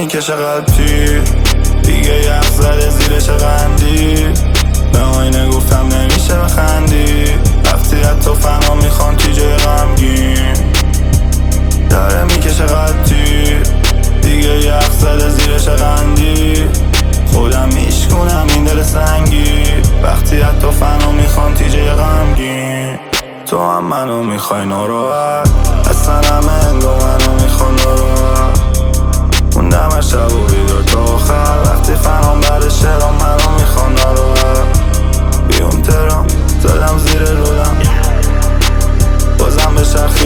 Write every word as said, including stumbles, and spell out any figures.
میکشه قلبی دیگه یخ زده زیرش قندی به آینه گفتم نمیشه بخندی وقتی حتی فنا میخوان تیجه غمگین داره میکشه قلبی دیگه یخ زده زیرش قندی خودم میشکنم این دل سنگی وقتی حتی فنا میخوان تیجه غمگین تو هم منو میخوای ناراحت اصلا همه انگو منو میخوان ناراحت موندم هر شب و بیدار تا آخر وقتی فنام بر شعرام منو میخوان ناراحت بیام ترام زدم زیر رولم بازم به شرخ